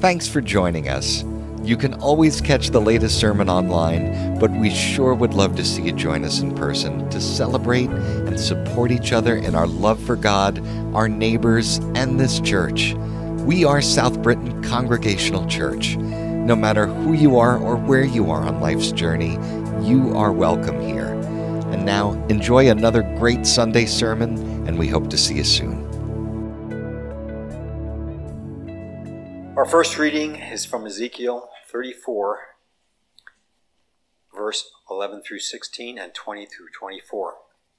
Thanks for joining us. You can always catch the latest sermon online, but we sure would love to see you join us in person to celebrate and support each other in our love for God, our neighbors, and this church. We are South Britain Congregational Church. No matter who you are or where you are on life's journey, you are welcome here. And now, enjoy another great Sunday sermon, and we hope to see you soon. Our first reading is from Ezekiel 34, verse 11 through 16 and 20 through 24.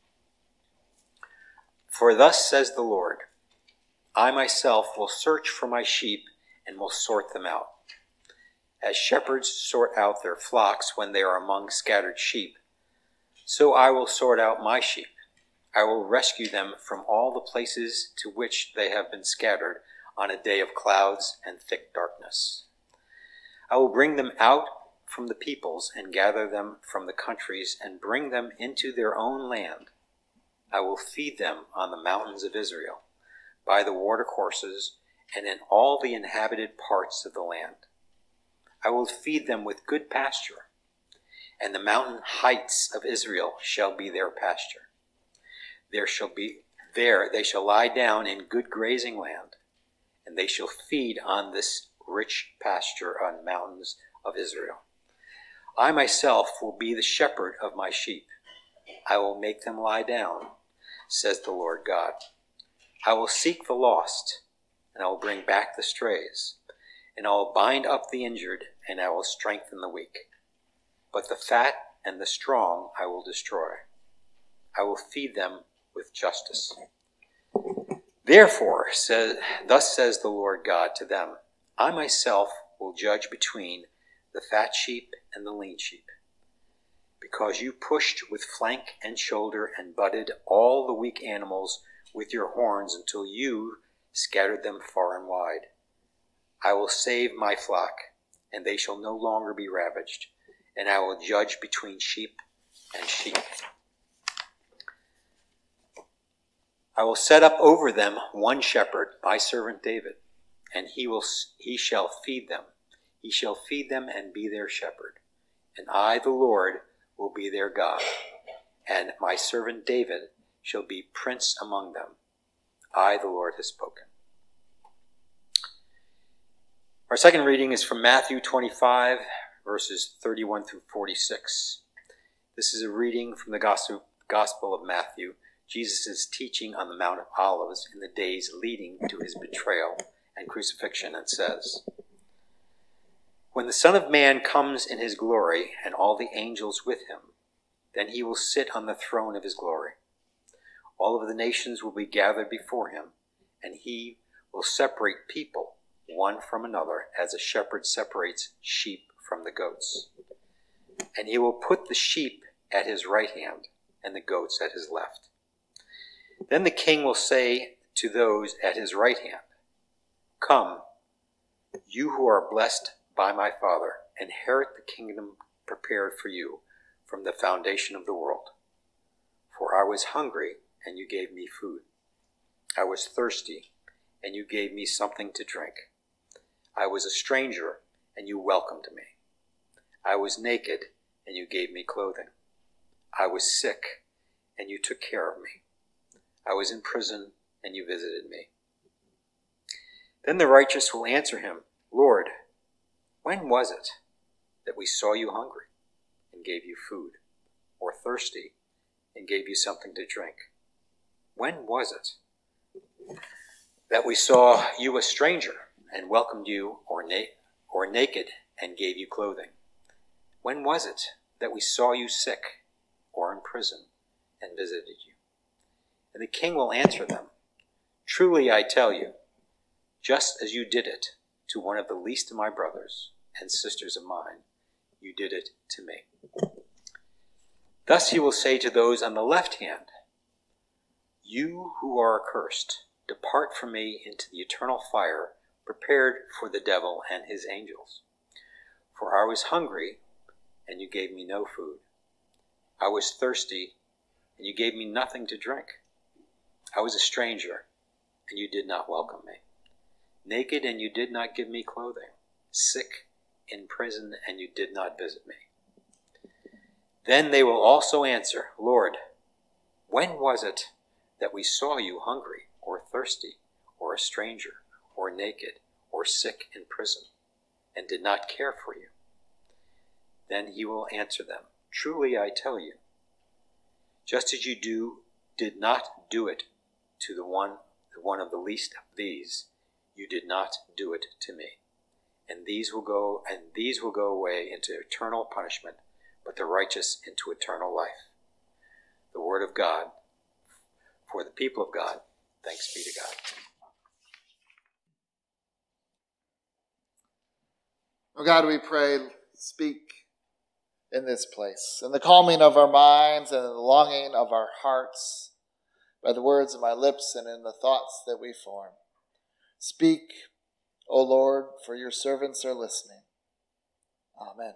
For thus says the Lord, I myself will search for my sheep and will sort them out. As shepherds sort out their flocks when they are among scattered sheep, so I will sort out my sheep. I will rescue them from all the places to which they have been scattered on a day of clouds and thick darkness. I will bring them out from the peoples and gather them from the countries and bring them into their own land. I will feed them on the mountains of Israel, by the watercourses, and in all the inhabited parts of the land. I will feed them with good pasture, and the mountain heights of Israel shall be their pasture. They shall lie down in good grazing land, and they shall feed on this rich pasture on mountains of Israel. I myself will be the shepherd of my sheep. I will make them lie down, says the Lord God. I will seek the lost, and I will bring back the strays, and I will bind up the injured, and I will strengthen the weak. But the fat and the strong I will destroy. I will feed them with justice. Therefore, thus says the Lord God to them, I myself will judge between the fat sheep and the lean sheep. Because you pushed with flank and shoulder and butted all the weak animals with your horns until you scattered them far and wide. I will save my flock, and they shall no longer be ravaged, and I will judge between sheep and sheep. I will set up over them one shepherd, my servant David, and he shall feed them. He shall feed them and be their shepherd. And I, the Lord, will be their God, and my servant David shall be prince among them. I, the Lord, have spoken. Our second reading is from Matthew 25, verses 31 through 46. This is a reading from the Gospel of Matthew. Jesus is teaching on the Mount of Olives in the days leading to his betrayal and crucifixion, and says, When the Son of Man comes in his glory and all the angels with him, then he will sit on the throne of his glory. All of the nations will be gathered before him, and he will separate people one from another as a shepherd separates sheep from the goats. And he will put the sheep at his right hand and the goats at his left. Then the king will say to those at his right hand, Come, you who are blessed by my Father, inherit the kingdom prepared for you from the foundation of the world. For I was hungry, and you gave me food. I was thirsty, and you gave me something to drink. I was a stranger, and you welcomed me. I was naked, and you gave me clothing. I was sick, and you took care of me. I was in prison, and you visited me. Then the righteous will answer him, Lord, when was it that we saw you hungry and gave you food, or thirsty and gave you something to drink? When was it that we saw you a stranger and welcomed you, or naked and gave you clothing? When was it that we saw you sick or in prison and visited you? And the king will answer them, Truly I tell you, just as you did it to one of the least of my brothers and sisters of mine, you did it to me. Thus he will say to those on the left hand, You who are accursed, depart from me into the eternal fire prepared for the devil and his angels. For I was hungry, and you gave me no food. I was thirsty, and you gave me nothing to drink. I was a stranger, and you did not welcome me. Naked, and you did not give me clothing. sick, in prison, and you did not visit me. Then they will also answer, Lord, when was it that we saw you hungry or thirsty or a stranger or naked or sick in prison and did not care for you? Then he will answer them, truly I tell you, just as you did not do it to the one of the least of these, you did not do it to me. And these will go away into eternal punishment, but the righteous into eternal life. The word of God for the people of God. Thanks be to God. Oh God, we pray, speak in this place, in the calming of our minds and in the longing of our hearts, by the words of my lips and in the thoughts that we form. Speak, O Lord, for your servants are listening. Amen.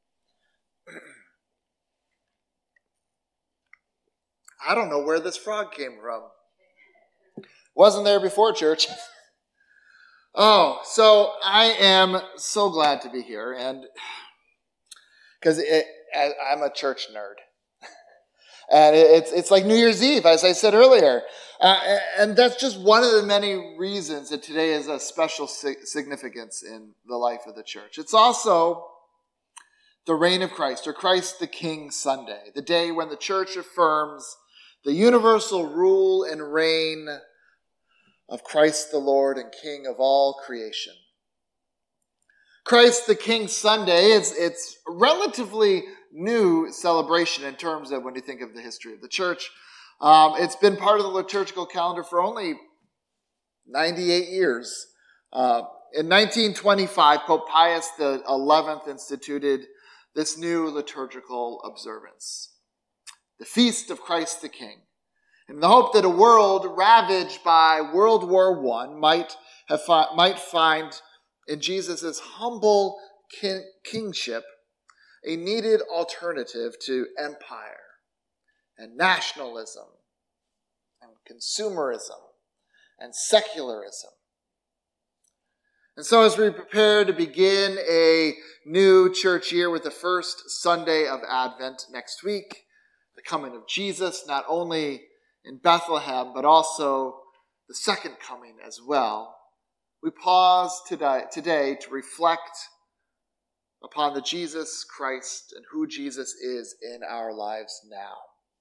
I don't know where this frog came from. Wasn't there before church. Oh, so I am so glad to be here, and because I'm a church nerd. And it's like New Year's Eve, as I said earlier. And that's just one of the many reasons that today is a special significance in the life of the church. It's also the reign of Christ, or Christ the King Sunday, the day when the church affirms the universal rule and reign of Christ the Lord and King of all creation. Christ the King Sunday, it's a relatively new celebration in terms of when you think of the history of the church. It's been part of the liturgical calendar for only 98 years. In 1925, Pope Pius XI instituted this new liturgical observance, the Feast of Christ the King, in the hope that a world ravaged by World War I might find in Jesus' humble kingship a needed alternative to empire and nationalism and consumerism and secularism. And so as we prepare to begin a new church year with the first Sunday of Advent next week, the coming of Jesus, not only in Bethlehem, but also the second coming as well, we pause today to reflect upon the Jesus Christ and who Jesus is in our lives now.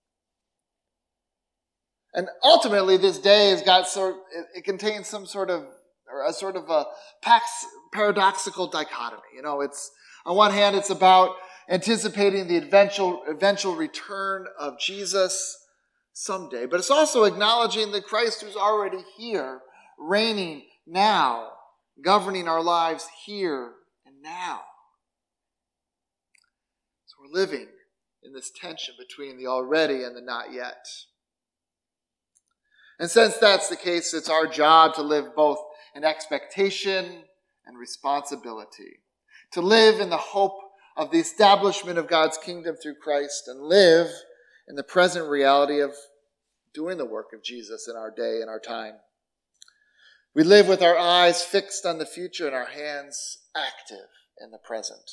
And ultimately, this day has got it contains some sort of, or a sort of a paradoxical dichotomy. You know, it's, on one hand, it's about anticipating the eventual return of Jesus someday, but it's also acknowledging the Christ who's already here, reigning now, governing our lives here and now. So we're living in this tension between the already and the not yet. And since that's the case, it's our job to live both in expectation and responsibility, to live in the hope of the establishment of God's kingdom through Christ, and live in the present reality of doing the work of Jesus in our day and our time. We live with our eyes fixed on the future and our hands active in the present.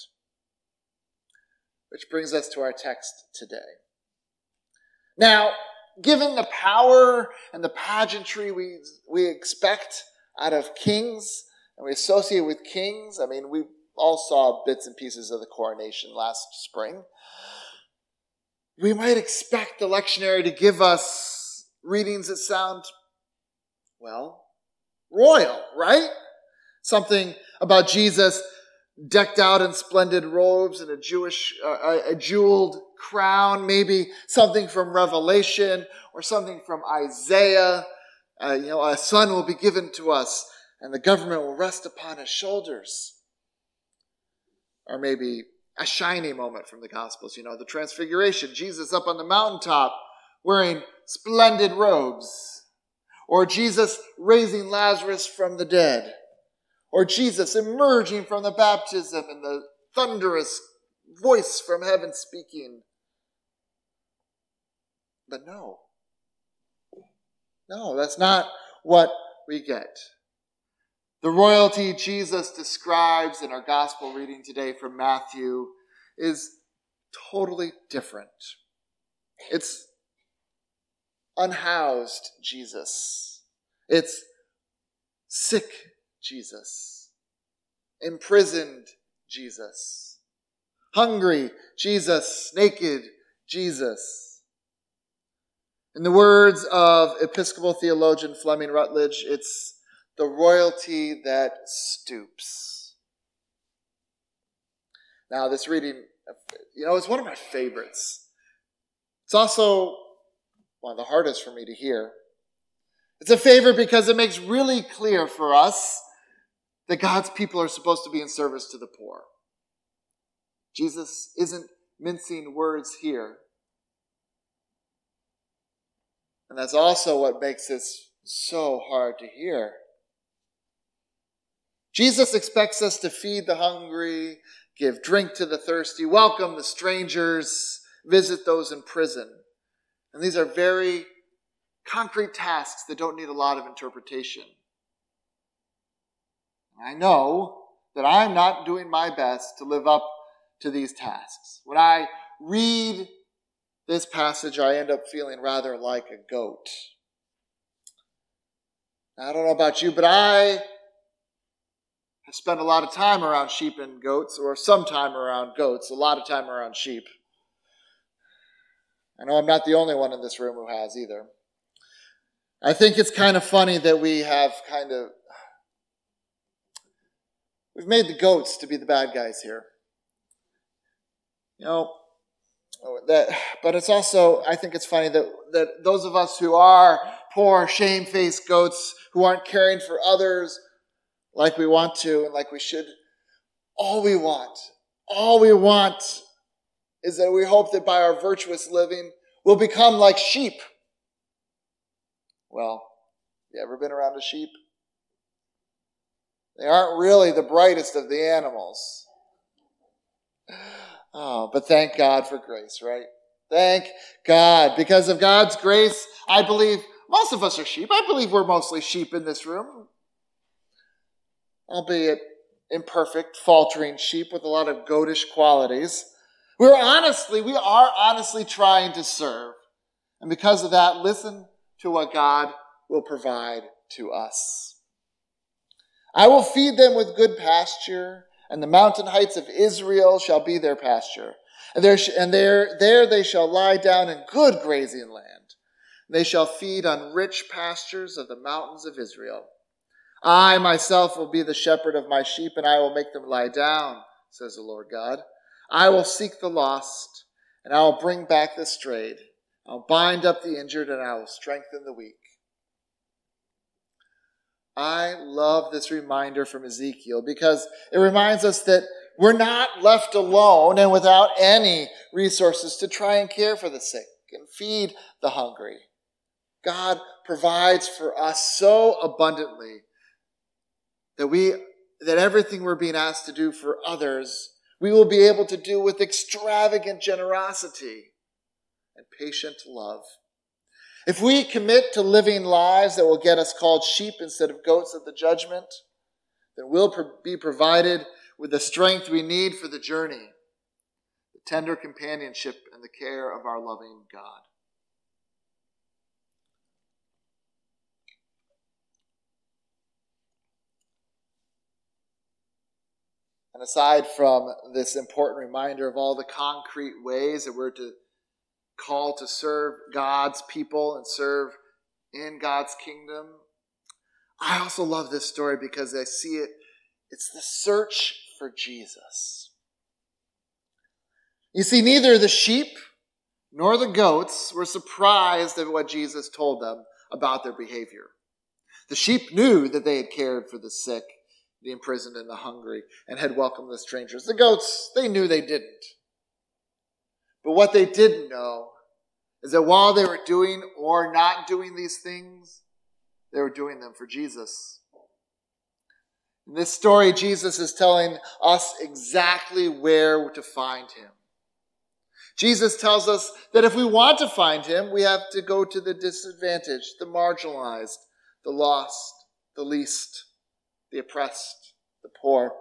Which brings us to our text today. Now, given the power and the pageantry we expect out of kings, and we associate with kings, I mean, we all saw bits and pieces of the coronation last spring. We might expect the lectionary to give us readings that sound, well, royal, right? Something about Jesus decked out in splendid robes and a jeweled crown, maybe something from Revelation or something from Isaiah. A son will be given to us and the government will rest upon his shoulders. Or maybe a shiny moment from the Gospels, the Transfiguration, Jesus up on the mountaintop wearing splendid robes. Or Jesus raising Lazarus from the dead. Or Jesus emerging from the baptism and the thunderous voice from heaven speaking. But no, that's not what we get. The royalty Jesus describes in our gospel reading today from Matthew is totally different. It's unhoused Jesus. It's sick Jesus. Imprisoned Jesus. Hungry Jesus. Naked Jesus. In the words of Episcopal theologian Fleming Rutledge, it's the royalty that stoops. Now, this reading, is one of my favorites. It's also one of the hardest for me to hear. It's a favorite because it makes really clear for us that God's people are supposed to be in service to the poor. Jesus isn't mincing words here. And that's also what makes this so hard to hear. Jesus expects us to feed the hungry, give drink to the thirsty, welcome the strangers, visit those in prison. And these are very concrete tasks that don't need a lot of interpretation. I know that I'm not doing my best to live up to these tasks. When I read this passage, I end up feeling rather like a goat. Now, I don't know about you, but I have spent a lot of time around sheep and goats, or some time around goats, a lot of time around sheep. I know I'm not the only one in this room who has either. I think it's kind of funny that we've made the goats to be the bad guys here. But it's also, I think it's funny that those of us who are poor, shame-faced goats, who aren't caring for others like we want to and like we should, all we want is that we hope that by our virtuous living, we'll become like sheep. Well, you ever been around a sheep? They aren't really the brightest of the animals. Oh, but thank God for grace, right? Thank God. Because of God's grace, I believe most of us are sheep. I believe we're mostly sheep in this room. Albeit imperfect, faltering sheep with a lot of goatish qualities. We are honestly trying to serve. And because of that, listen to what God will provide to us. I will feed them with good pasture, and the mountain heights of Israel shall be their pasture. And there they shall lie down in good grazing land. They shall feed on rich pastures of the mountains of Israel. I myself will be the shepherd of my sheep, and I will make them lie down, says the Lord God. I will seek the lost, and I will bring back the strayed. I will bind up the injured, and I will strengthen the weak. I love this reminder from Ezekiel because it reminds us that we're not left alone and without any resources to try and care for the sick and feed the hungry. God provides for us so abundantly that everything we're being asked to do for others, we will be able to do with extravagant generosity and patient love. If we commit to living lives that will get us called sheep instead of goats at the judgment, then we'll be provided with the strength we need for the journey, the tender companionship and the care of our loving God. And aside from this important reminder of all the concrete ways that we're to call to serve God's people and serve in God's kingdom, I also love this story because I see it's the search for Jesus. You see, neither the sheep nor the goats were surprised at what Jesus told them about their behavior. The sheep knew that they had cared for the sick, the imprisoned, and the hungry, and had welcomed the strangers. The goats, they knew they didn't. But what they didn't know is that while they were doing or not doing these things, they were doing them for Jesus. In this story, Jesus is telling us exactly where to find him. Jesus tells us that if we want to find him, we have to go to the disadvantaged, the marginalized, the lost, the least, the oppressed, the poor.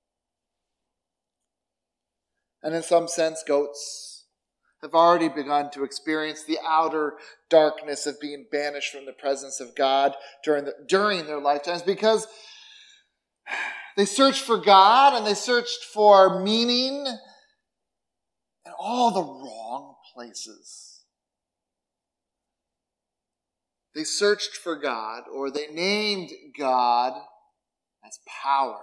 And in some sense, goats have already begun to experience the outer darkness of being banished from the presence of God during their lifetimes, because they searched for God and they searched for meaning in all the wrong places. They searched for God, or they named God as power,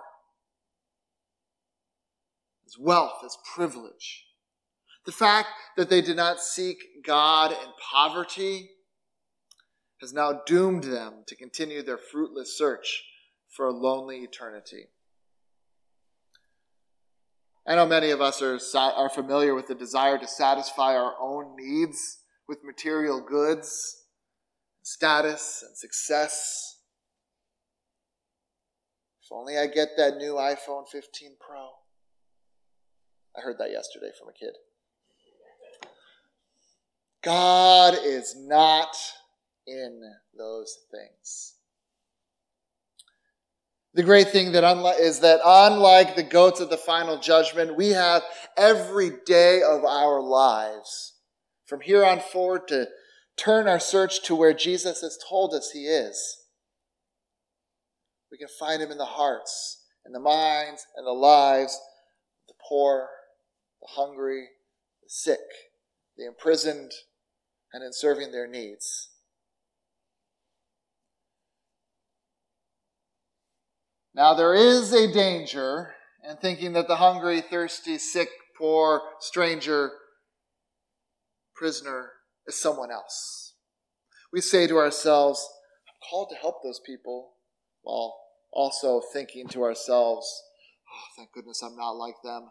as wealth, as privilege. The fact that they did not seek God in poverty has now doomed them to continue their fruitless search for a lonely eternity. I know many of us are familiar with the desire to satisfy our own needs with material goods, status, and success. If only I get that new iPhone 15 Pro. I heard that yesterday from a kid. God is not in those things. The great thing is that unlike the goats of the final judgment, we have every day of our lives from here on forward to turn our search to where Jesus has told us he is. We can find him in the hearts, in the minds, and the lives of the poor, the hungry, the sick, the imprisoned, and in serving their needs. Now, there is a danger in thinking that the hungry, thirsty, sick, poor, stranger, prisoner is someone else. We say to ourselves, I'm called to help those people, while also thinking to ourselves, oh, thank goodness I'm not like them.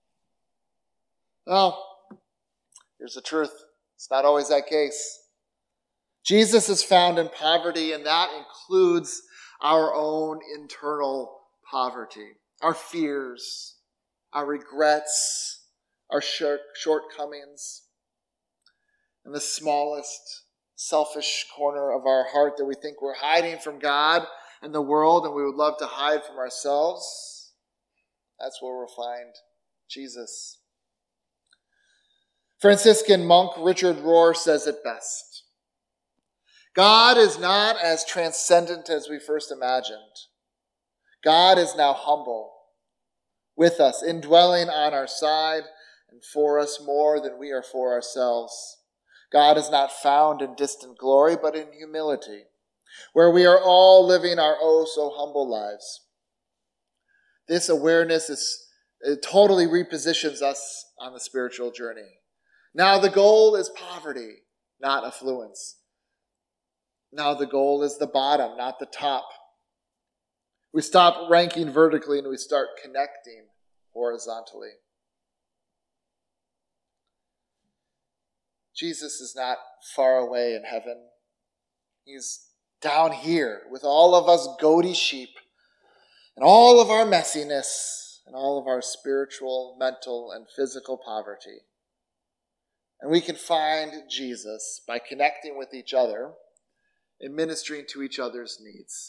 Well, here's the truth. It's not always that case. Jesus is found in poverty, and that includes our own internal poverty, our fears, our regrets, our shortcomings, and the smallest selfish corner of our heart that we think we're hiding from God and the world and we would love to hide from ourselves. That's where we'll find Jesus. Franciscan monk Richard Rohr says it best. God is not as transcendent as we first imagined. God is now humble, with us, indwelling on our side, and for us more than we are for ourselves. God is not found in distant glory, but in humility, where we are all living our oh so humble lives. This awareness totally repositions us on the spiritual journey. Now the goal is poverty, not affluence. Now the goal is the bottom, not the top. We stop ranking vertically and we start connecting horizontally. Jesus is not far away in heaven. He's down here with all of us goaty sheep and all of our messiness and all of our spiritual, mental, and physical poverty. And we can find Jesus by connecting with each other and ministering to each other's needs.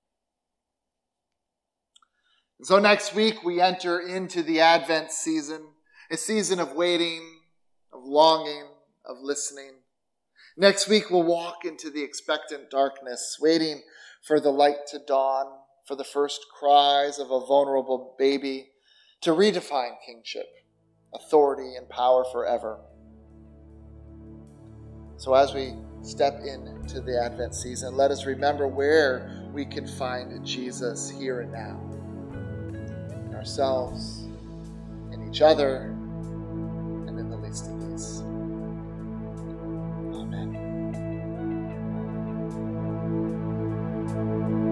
And so next week we enter into the Advent season, a season of waiting, of longing, of listening. Next week we'll walk into the expectant darkness, waiting for the light to dawn, for the first cries of a vulnerable baby to redefine kingship, authority, and power forever. So as we step into the Advent season, let us remember where we can find Jesus here and now. In ourselves, in each other, and in the least of these. Amen.